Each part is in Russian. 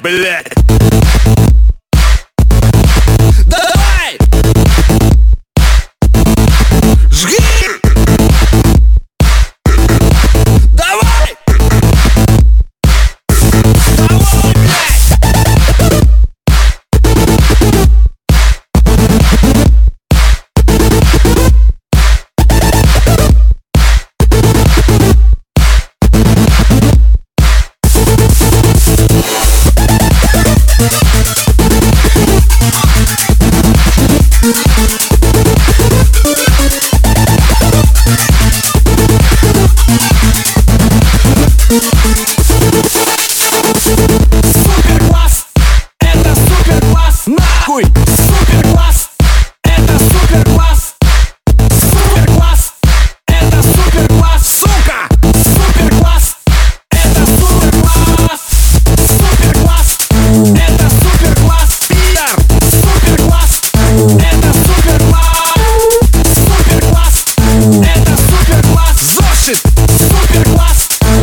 блядь. Давай! Жги! Давай! Давай, блядь! Супер класс! Это супер класс! Нахуй! Супер класс! Это супер класс! Супер класс! Это супер класс! Сука! Супер класс! Это супер класс! Супер класс! Это супер класс! Пидор! Супер класс! Это супер класс! Супер класс! Это супер класс! Зошит! Супер класс!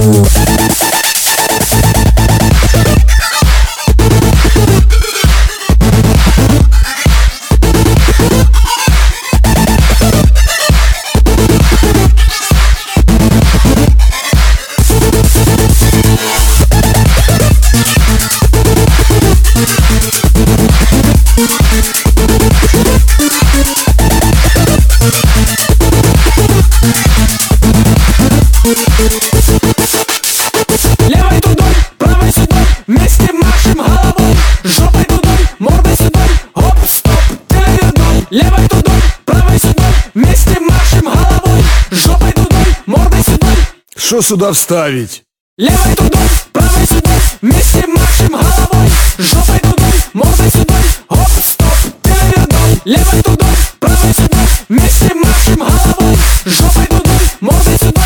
Левой тудой, правой сюдой, вместе машем головой. Жопой тудой, мордой сюдой, хоп, стоп, переверной. Левой тудой, правой сюдой, вместе машем головой. Жопой тудой, мордой сюдой. Что сюда вставить? Левой тудой, правой сюдой, вместе машем головой. Жопой тудой, мордой сюдой, хоп, стоп, переверной. Левой тудой, правой сюдой, вместе машем головой. Жопой тудой, мордой сюдой.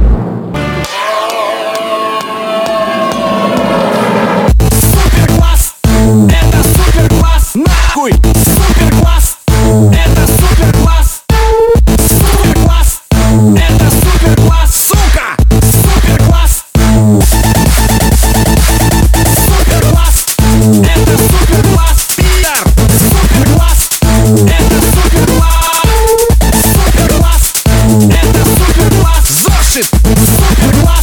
Супер класс! Это супер класс! Нахуй! Супер класс! Это супер класс! Супер класс! Это супер класс! Сука! Супер класс! Супер класс! Это супер класс! Пидор! Супер класс! Это супер класс! Супер класс! Это супер класс! Зошит! Супер класс!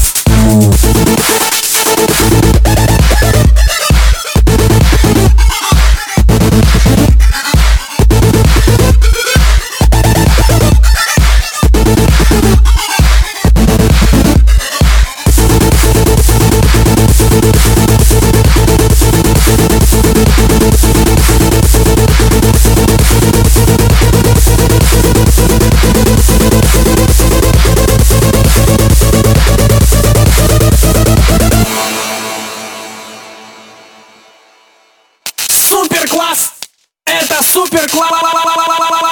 Супер класс! Это супер класс!